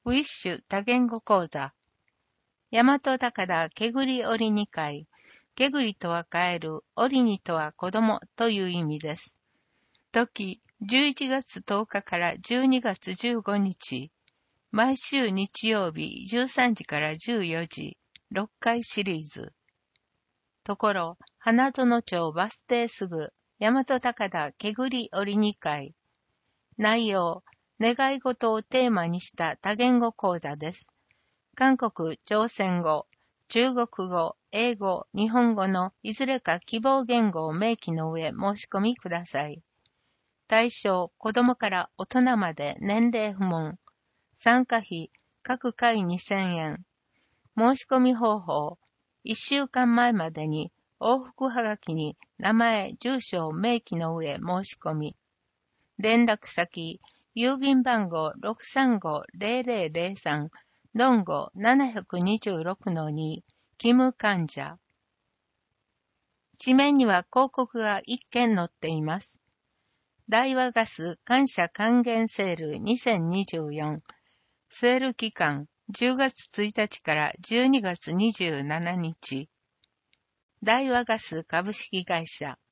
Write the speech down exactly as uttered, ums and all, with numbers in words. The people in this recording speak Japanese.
ウィッシュ多言語講座。大和高田けぐり織に会。けぐりとはカエル、織にとは子供という意味です。時、じゅういちがつとおかからじゅうにがつじゅうごにち。毎週日曜日じゅうさんじからじゅうよじ。ろっかいシリーズ。ところ、花園町バス停すぐ、大和高田けぐり織に会。内容、願い事をテーマにした多言語講座です。韓国、朝鮮語、中国語、英語、日本語のいずれか希望言語を明記の上申し込みください。対象、子供から大人まで年齢不問。参加費、各回にせんえん。申し込み方法、いっしゅうかんまえまでに往復はがきに名前、住所を明記の上申し込み。連絡先、郵便番号 ろくさんごーぜろぜろぜろさん、ドンゴ ななにろくのに、キム患者。紙面には広告がいっけん載っています。大和ガス感謝還元セールにせんにじゅうよん。セール期間じゅうがつついたちからじゅうにがつにじゅうしちにち。大和ガス株式会社。